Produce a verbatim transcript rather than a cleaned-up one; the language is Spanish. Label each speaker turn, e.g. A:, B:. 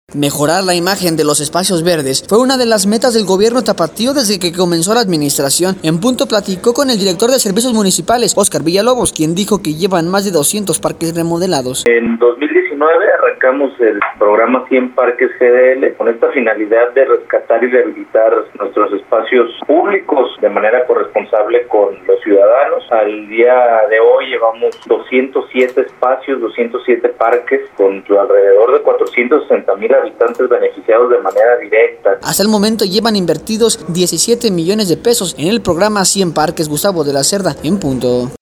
A: Mejorar la imagen de los espacios verdes fue una de las metas del gobierno tapatío desde que comenzó la administración. En punto platicó con el director de servicios municipales, Óscar Villalobos, quien dijo que llevan más de doscientos parques remodelados.
B: En dos mil diecinueve arrancamos el programa cien Parques G D L con esta finalidad de rescatar y rehabilitar nuestros espacios públicos de manera corresponsable con los ciudadanos. Al día de hoy llevamos doscientos siete espacios, doscientos siete parques con alrededor de cuatrocientos sesenta mil habitantes beneficiados de manera directa.
A: Hasta el momento llevan invertidos diecisiete millones de pesos en el programa cien Parques. Gustavo de la Cerda, en punto.